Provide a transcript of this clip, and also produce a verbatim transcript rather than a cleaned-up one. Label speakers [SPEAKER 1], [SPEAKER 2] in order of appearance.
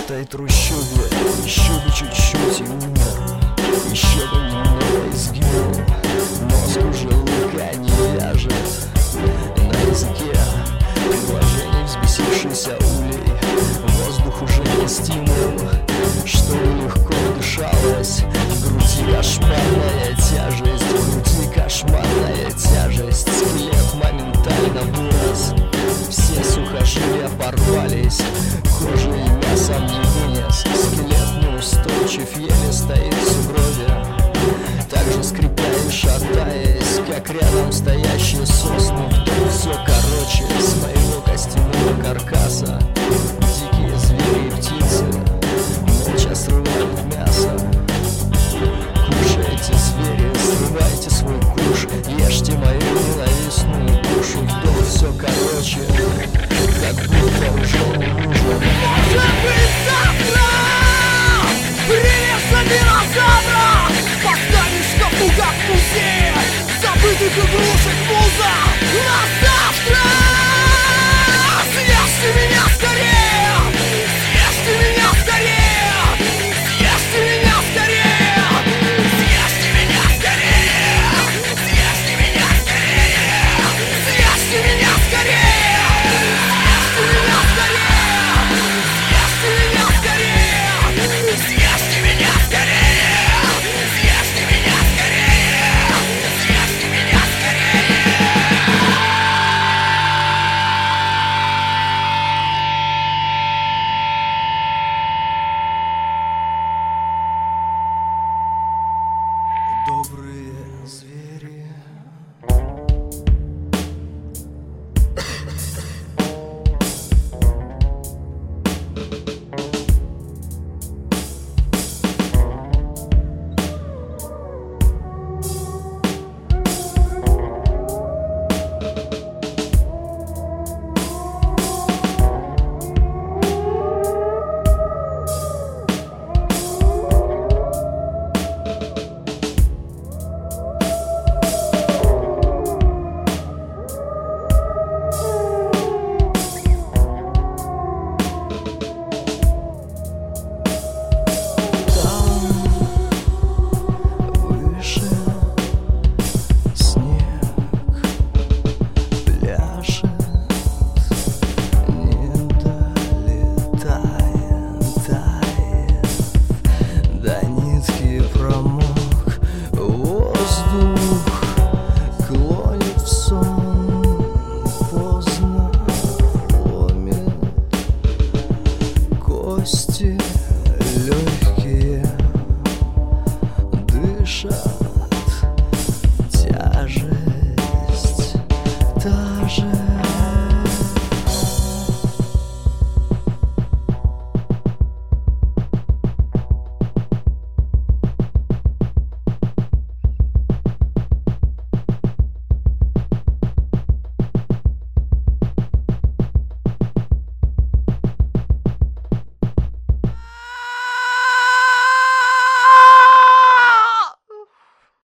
[SPEAKER 1] этой трущобе еще бы чуть-чуть и умер, еще бы немного изгибал. Мозг уже лука не вяжет на языке предложений взбесившийся улей. Воздух уже не стимул, чтобы легко дышалось. В груди кошмарная тяжесть, в груди кошмарная тяжесть. Скелет моментально вырос, все сухожилия порвались, кожи и мясом не вынес. Скелет неустойчив, еле стоит в сугробе, так же скрипя и шатаясь, как рядом стоящие сосны. Вдруг все короче с моего костяного каркаса. Дикие звери и птицы молча срывают мясо. Кушайте, звери, срывайте свой куш, ешьте мою ненавистную душу. Вдруг все короче